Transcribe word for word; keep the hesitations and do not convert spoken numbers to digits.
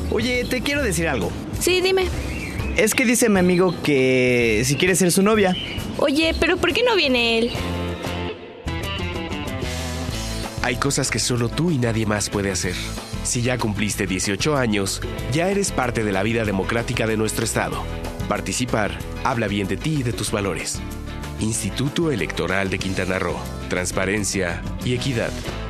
Oye, te quiero decir algo. Sí, dime. Es que dice mi amigo que si quieres ser su novia. Oye, pero ¿por qué no viene él? Hay cosas que solo tú y nadie más puede hacer. Si ya cumpliste dieciocho años, ya eres parte de la vida democrática de nuestro estado. Participar habla bien de ti y de tus valores. Instituto Electoral de Quintana Roo. Transparencia y equidad.